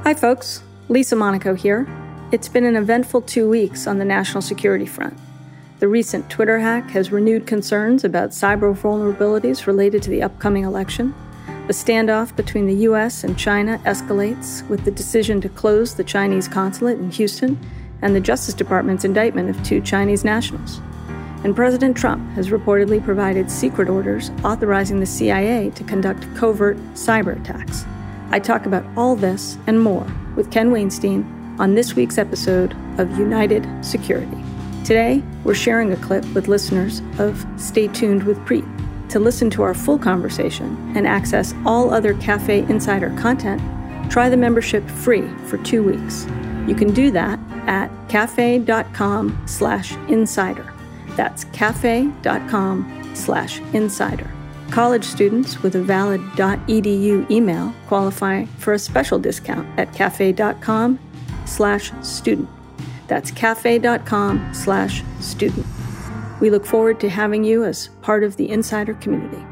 Hi, folks. Lisa Monaco here. It's been an eventful 2 weeks on the national security front. The recent Twitter hack has renewed concerns about cyber vulnerabilities related to the upcoming election. The standoff between the U.S. and China escalates with the decision to close the Chinese consulate in Houston and the Justice Department's indictment of 2 Chinese nationals. And President Trump has reportedly provided secret orders authorizing the CIA to conduct covert cyber attacks. I talk about all this and more with Ken Weinstein on this week's episode of United Security. Today, we're sharing a clip with listeners of Stay Tuned with Preet. To listen to our full conversation and access all other Cafe Insider content, try the membership free for 2 weeks. You can do that at cafe.com/insider. That's cafe.com/insider. College students with a valid .edu email qualify for a special discount at cafe.com/student. That's cafe.com/student. We look forward to having you as part of the Insider community.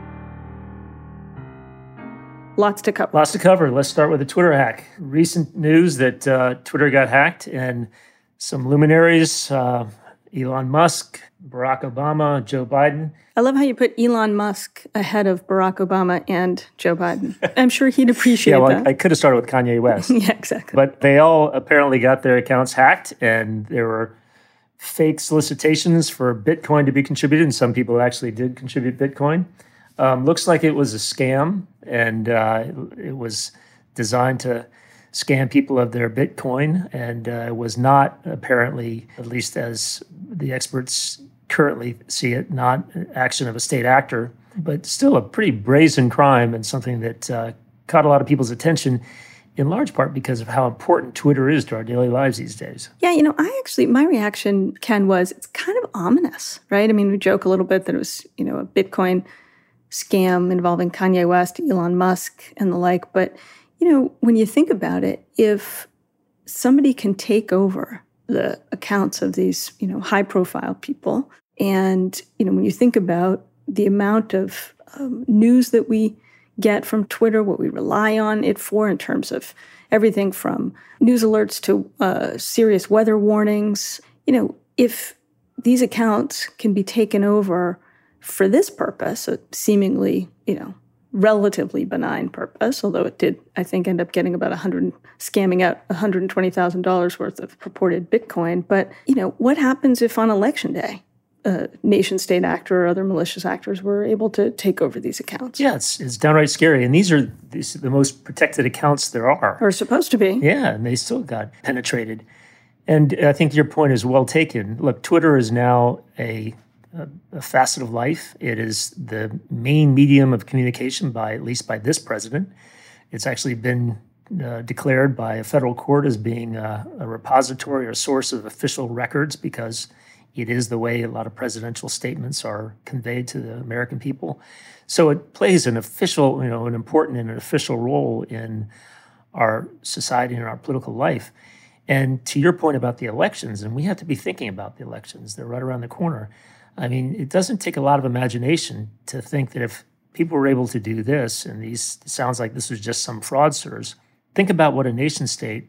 Lots to cover. Let's start with the Twitter hack. Recent news that Twitter got hacked and some luminaries, Elon Musk, Barack Obama, Joe Biden. I love how you put Elon Musk ahead of Barack Obama and Joe Biden. I'm sure he'd appreciate that. I could have started with Kanye West. Yeah, exactly. But they all apparently got their accounts hacked, and there were fake solicitations for Bitcoin to be contributed, and some people actually did contribute Bitcoin. Looks like it was a scam, and it was designed to scam people of their Bitcoin, and was not apparently, at least as the experts currently see it, not action of a state actor, but still a pretty brazen crime and something that caught a lot of people's attention, in large part because of how important Twitter is to our daily lives these days. Yeah, my reaction, Ken, was it's kind of ominous, right? I mean, we joke a little bit that it was, a Bitcoin scam involving Kanye West, Elon Musk, and the like. But, when you think about it, if somebody can take over the accounts of these, high-profile people, and, when you think about the amount of news that we get from Twitter, what we rely on it for in terms of everything from news alerts to serious weather warnings, if these accounts can be taken over for this purpose, a seemingly, relatively benign purpose, although it did, I think, end up getting about scamming out $120,000 worth of purported Bitcoin. But, what happens if on election day, a nation-state actor or other malicious actors were able to take over these accounts? Yeah, it's downright scary. And these are the most protected accounts there are. Or supposed to be. Yeah, and they still got penetrated. And I think your point is well taken. Look, Twitter is now a facet of life. It is the main medium of communication at least by this president. It's actually been declared by a federal court as being a repository or source of official records because it is the way a lot of presidential statements are conveyed to the American people. So it plays an important and an official role in our society and our political life. And to your point about the elections, and we have to be thinking about the elections, they're right around the corner. I mean, it doesn't take a lot of imagination to think that if people were able to do this, and it sounds like this was just some fraudsters, think about what a nation state,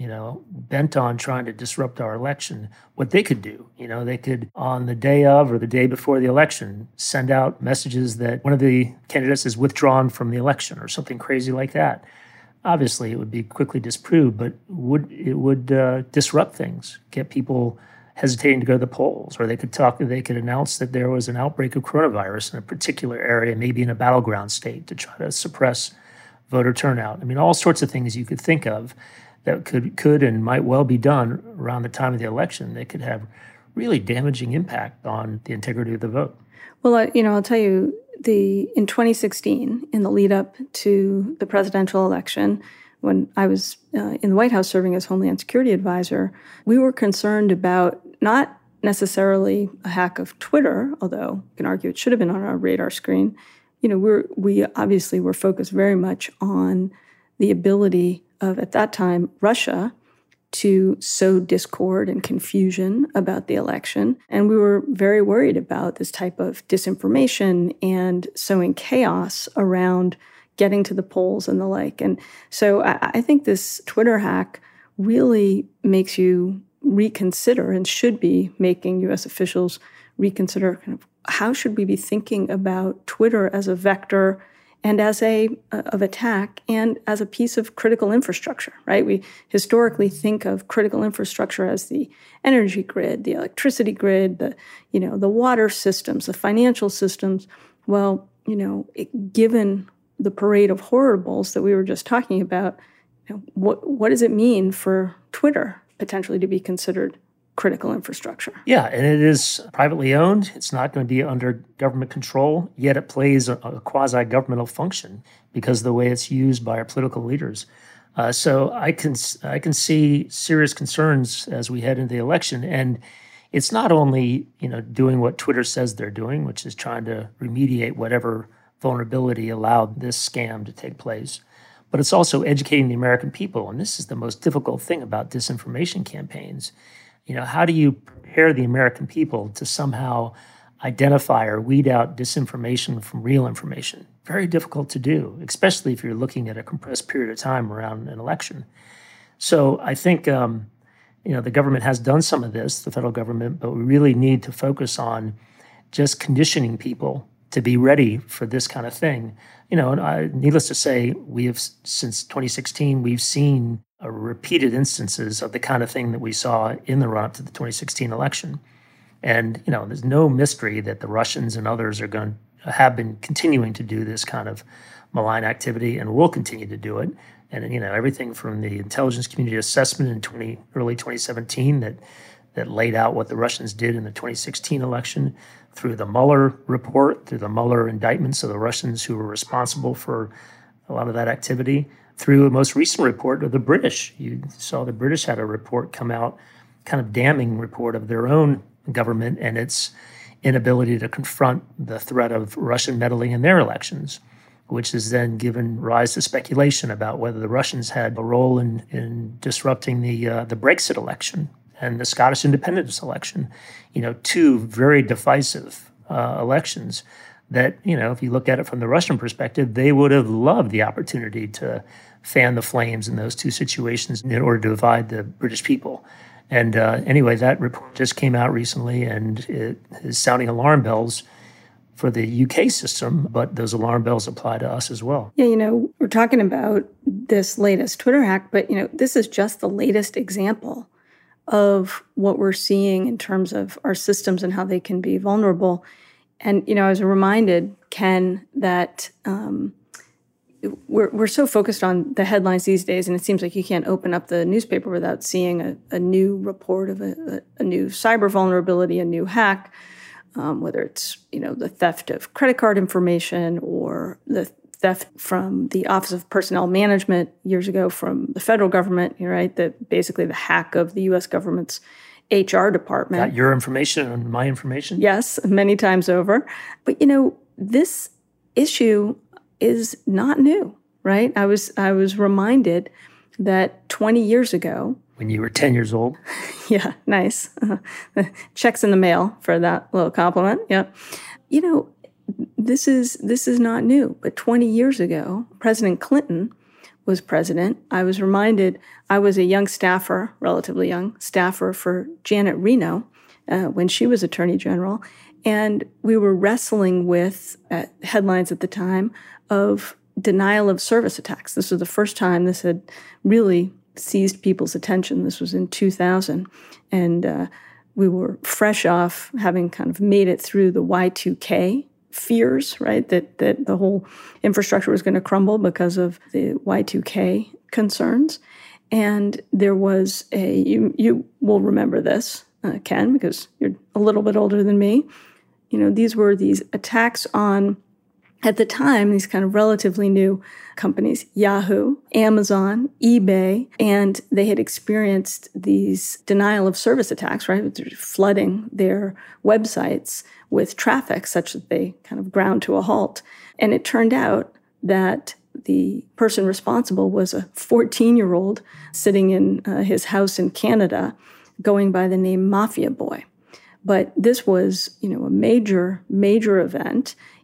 bent on trying to disrupt our election, what they could do. They could, on the day of or the day before the election, send out messages that one of the candidates is withdrawn from the election or something crazy like that. Obviously, it would be quickly disproved, but it would disrupt things, get people hesitating to go to the polls, or they could announce that there was an outbreak of coronavirus in a particular area, maybe in a battleground state, to try to suppress voter turnout. I mean, all sorts of things you could think of that could and might well be done around the time of the election that could have really damaging impact on the integrity of the vote. Well, I'll tell you, in 2016, in the lead up to the presidential election, when I was in the White House serving as Homeland Security Advisor, we were concerned about not necessarily a hack of Twitter, although you can argue it should have been on our radar screen. We obviously were focused very much on the ability of, at that time, Russia to sow discord and confusion about the election. And we were very worried about this type of disinformation and sowing chaos around getting to the polls and the like. And so I think this Twitter hack really makes you reconsider, and should be making U.S. officials reconsider kind of how should we be thinking about Twitter as a vector and as of attack and as a piece of critical infrastructure, right? We historically think of critical infrastructure as the energy grid, the electricity grid, the water systems, the financial systems. Well, given the parade of horribles that we were just talking about, what does it mean for Twitter potentially to be considered critical infrastructure? Yeah, and it is privately owned. It's not going to be under government control, yet it plays a quasi-governmental function because of the way it's used by our political leaders. So I can see serious concerns as we head into the election. And it's not only doing what Twitter says they're doing, which is trying to remediate whatever vulnerability allowed this scam to take place, but it's also educating the American people. And this is the most difficult thing about disinformation campaigns. How do you prepare the American people to somehow identify or weed out disinformation from real information? Very difficult to do, especially if you're looking at a compressed period of time around an election. So I think, the government has done some of this, the federal government, but we really need to focus on just conditioning people to be ready for this kind of thing. Needless to say, since 2016, we've seen repeated instances of the kind of thing that we saw in the run-up to the 2016 election. And, there's no mystery that the Russians and others have been continuing to do this kind of malign activity and will continue to do it. And, everything from the intelligence community assessment in early 2017 that laid out what the Russians did in the 2016 election, through the Mueller report, through the Mueller indictments of the Russians who were responsible for a lot of that activity, through a most recent report of the British. You saw the British had a report come out, kind of damning report of their own government and its inability to confront the threat of Russian meddling in their elections, which has then given rise to speculation about whether the Russians had a role in disrupting the Brexit election and the Scottish independence election. Two very divisive elections that, if you look at it from the Russian perspective, they would have loved the opportunity to fan the flames in those two situations in order to divide the British people. And anyway, that report just came out recently, and it is sounding alarm bells for the UK system, but those alarm bells apply to us as well. Yeah, we're talking about this latest Twitter hack, but, this is just the latest example of what we're seeing in terms of our systems and how they can be vulnerable. And, I was reminded, Ken, that we're so focused on the headlines these days, and it seems like you can't open up the newspaper without seeing a new report of a new cyber vulnerability, a new hack, whether it's, the theft of credit card information or the theft from the Office of Personnel Management years ago from the federal government, right? Basically the hack of the U.S. government's HR department. Got your information and my information? Yes, many times over. But, this issue is not new, right? I was reminded that 20 years ago, when you were 10 years old. Yeah, nice. Checks in the mail for that little compliment. Yeah. This is not new, but 20 years ago, President Clinton was president. I was reminded, I was a young staffer, relatively young staffer for Janet Reno when she was Attorney General. And we were wrestling with headlines at the time of denial of service attacks. This was the first time this had really seized people's attention. This was in 2000. And we were fresh off having kind of made it through the Y2K fears, right? That the whole infrastructure was going to crumble because of the Y2K concerns. And there was you will remember this, Ken, because you're a little bit older than me. These were these attacks on, at the time, these kind of relatively new companies, Yahoo, Amazon, eBay, and they had experienced these denial of service attacks, right? They're flooding their websites with traffic such that they kind of ground to a halt. And it turned out that the person responsible was a 14-year-old sitting in his house in Canada going by the name Mafia Boy. But this was, a major, major event.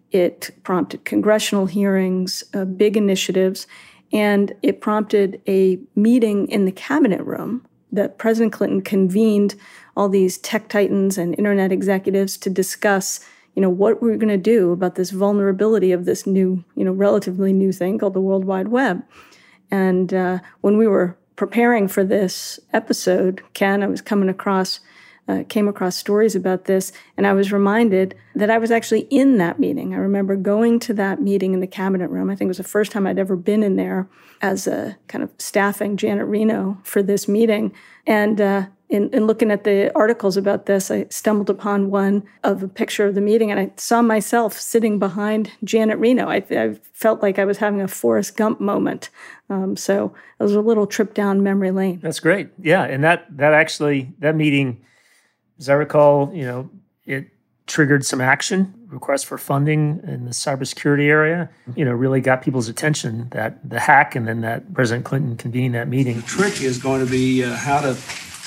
It prompted congressional hearings, big initiatives, and it prompted a meeting in the cabinet room that President Clinton convened all these tech titans and internet executives to discuss, what we're going to do about this vulnerability of this new, relatively new thing called the World Wide Web. And when we were preparing for this episode, Ken, I was came across stories about this, and I was reminded that I was actually in that meeting. I remember going to that meeting in the cabinet room. I think it was the first time I'd ever been in there as a kind of staffing Janet Reno for this meeting. And in looking at the articles about this, I stumbled upon one of a picture of the meeting, and I saw myself sitting behind Janet Reno. I felt like I was having a Forrest Gump moment. So it was a little trip down memory lane. That's great. Yeah, and that meeting, as I recall, it triggered some action, requests for funding in the cybersecurity area, really got people's attention, that the hack, and then that President Clinton convened that meeting. The trick is going to be how to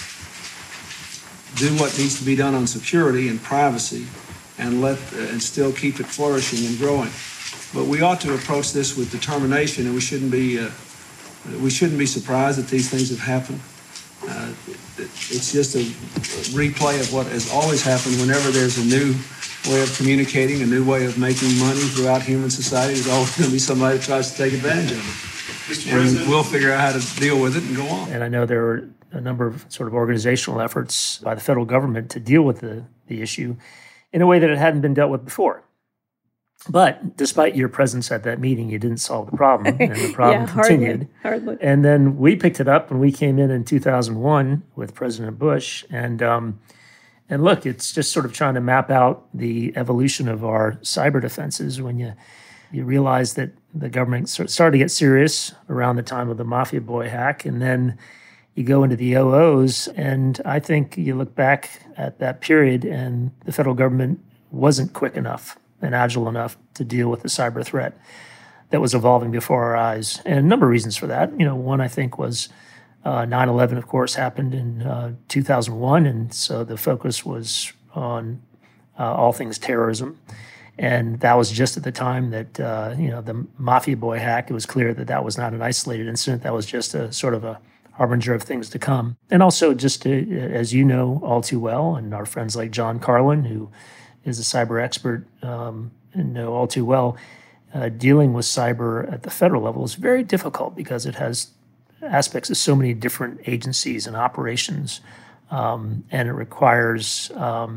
do what needs to be done on security and privacy and still keep it flourishing and growing. But we ought to approach this with determination, and we shouldn't be surprised that these things have happened. It's just a replay of what has always happened whenever there's a new way of communicating, a new way of making money throughout human society. There's always going to be somebody that tries to take advantage of it. And we'll figure out how to deal with it and go on. And I know there were a number of sort of organizational efforts by the federal government to deal with the issue in a way that it hadn't been dealt with before. But despite your presence at that meeting, you didn't solve the problem, and the problem continued. Hardly. And then we picked it up, and we came in 2001 with President Bush. And look, it's just sort of trying to map out the evolution of our cyber defenses when you realize that the government started to get serious around the time of the Mafia Boy hack, and then you go into the OOs, and I think you look back at that period, and the federal government wasn't quick enough and agile enough to deal with the cyber threat that was evolving before our eyes. And a number of reasons for that. One I think was 9/11, of course, happened in 2001, and so the focus was on all things terrorism. And that was just at the time that, the Mafia Boy hack, it was clear that was not an isolated incident. That was just a sort of a harbinger of things to come. And also just as you know all too well, and our friends like John Carlin, who is a cyber expert, and know all too well, dealing with cyber at the federal level is very difficult because it has aspects of so many different agencies and operations, and it requires,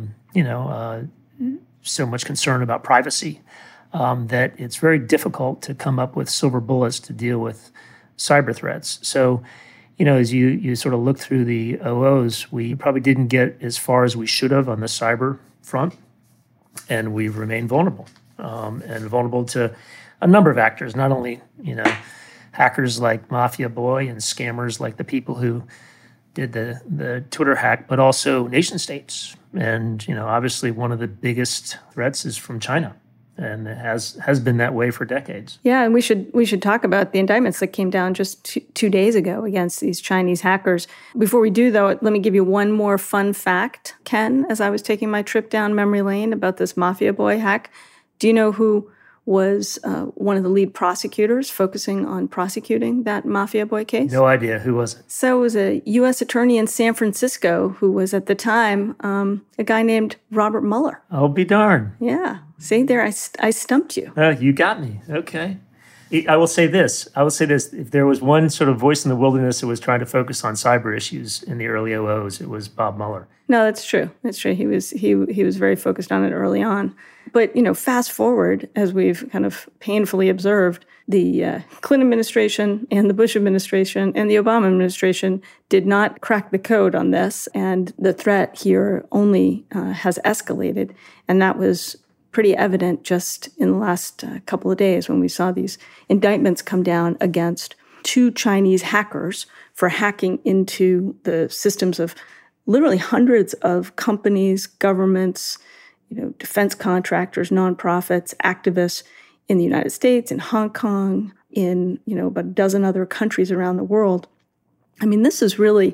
so much concern about privacy that it's very difficult to come up with silver bullets to deal with cyber threats. So, as you sort of look through the OOs, we probably didn't get as far as we should have on the cyber front. And we've remained vulnerable, and vulnerable to a number of actors, not only, hackers like Mafia Boy and scammers like the people who did the Twitter hack, but also nation states. And, obviously one of the biggest threats is from China, and it has been that way for decades. Yeah, and we should talk about the indictments that came down just two days ago against these Chinese hackers. Before we do, though, let me give you one more fun fact, Ken, as I was taking my trip down memory lane about this Mafia Boy hack. Do you know who was one of the lead prosecutors focusing on prosecuting that Mafia Boy case? No idea. Who was it? So it was a U.S. attorney in San Francisco who was at the time a guy named Robert Mueller. I'll be darned. Yeah. See, there, I stumped you. You got me. Okay. I will say this. If there was one sort of voice in the wilderness that was trying to focus on cyber issues in the early OOs, it was Bob Mueller. No, that's true. That's true. He was very focused on it early on. But, fast forward, as we've kind of painfully observed, the Clinton administration and the Bush administration and the Obama administration did not crack the code on this. And the threat here only has escalated. And that was pretty evident just in the last couple of days when we saw these indictments come down against 2 Chinese hackers for hacking into the systems of literally hundreds of companies, governments, defense contractors, nonprofits, activists in the United States, in Hong Kong, in, about a dozen other countries around the world. I mean, this is really,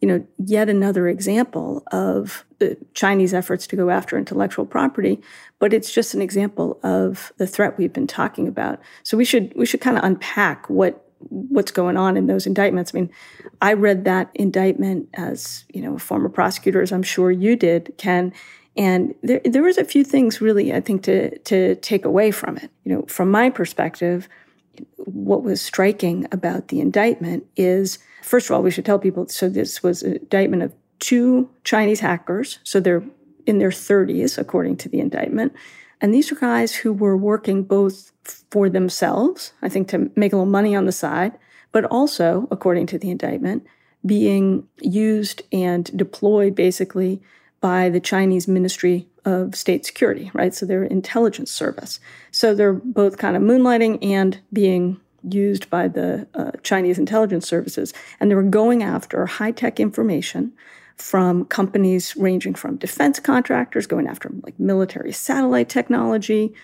yet another example of the Chinese efforts to go after intellectual property, but it's just an example of the threat we've been talking about. So we should kind of unpack what's going on in those indictments. I mean, I read that indictment as, a former prosecutor, as I'm sure you did, Ken, and there was a few things really, I think, to take away from it. From my perspective, what was striking about the indictment is, first of all, we should tell people, so this was an indictment of 2 Chinese hackers. So they're in their 30s, according to the indictment. And these are guys who were working both for themselves, I think, to make a little money on the side, but also, according to the indictment, being used and deployed basically by the Chinese Ministry of State Security, right? So they're intelligence service. So they're both kind of moonlighting and being used by the Chinese intelligence services. And they were going after high-tech information from companies ranging from defense contractors, going after like military satellite technology,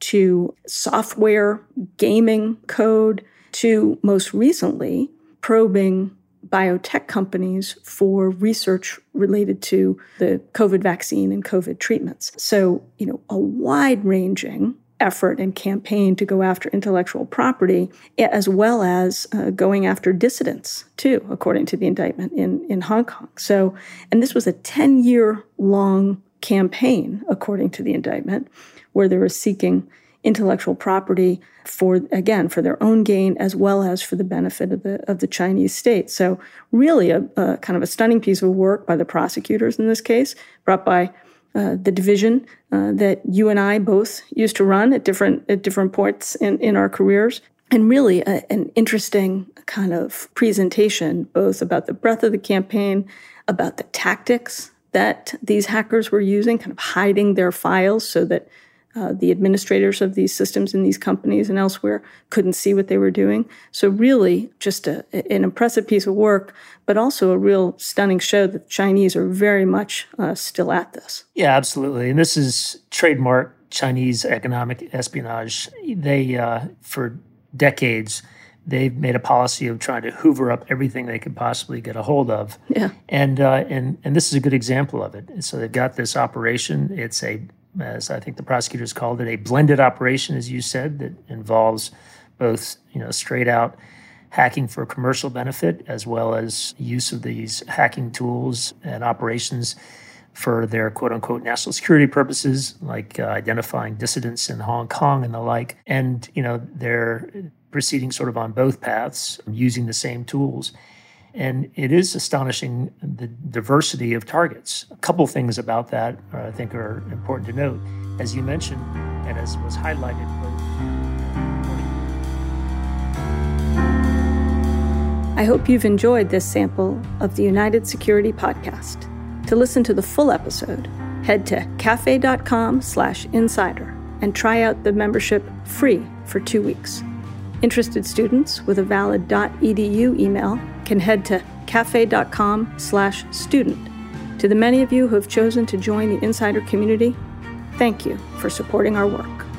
to software, gaming code, to most recently probing biotech companies for research related to the COVID vaccine and COVID treatments. So, a wide-ranging effort and campaign to go after intellectual property, as well as going after dissidents, too, according to the indictment in Hong Kong. So, and this was a 10-year-long campaign, according to the indictment, where they were seeking intellectual property for their own gain, as well as for the benefit of the Chinese state. So really a kind of a stunning piece of work by the prosecutors in this case, brought by the division that you and I both used to run at different points in our careers. And really an interesting kind of presentation, both about the breadth of the campaign, about the tactics that these hackers were using, kind of hiding their files so that the administrators of these systems in these companies and elsewhere couldn't see what they were doing. So really just an impressive piece of work, but also a real stunning show that the Chinese are very much still at this. Yeah, absolutely. And this is trademark Chinese economic espionage. They, for decades, they've made a policy of trying to hoover up everything they could possibly get a hold of. Yeah. And this is a good example of it. So they've got this operation. It's as I think the prosecutors called it, a blended operation, as you said, that involves both, straight out hacking for commercial benefit, as well as use of these hacking tools and operations for their quote unquote national security purposes, like identifying dissidents in Hong Kong and the like. And, they're proceeding sort of on both paths, using the same tools. And it is astonishing the diversity of targets. A couple things about that I think are important to note. As you mentioned, and as was highlighted both. I hope you've enjoyed this sample of the United Security Podcast. To listen to the full episode, head to cafe.com/insider and try out the membership free for 2 weeks. Interested students with a valid .edu email can head to cafe.com/student. To the many of you who have chosen to join the Insider community, thank you for supporting our work.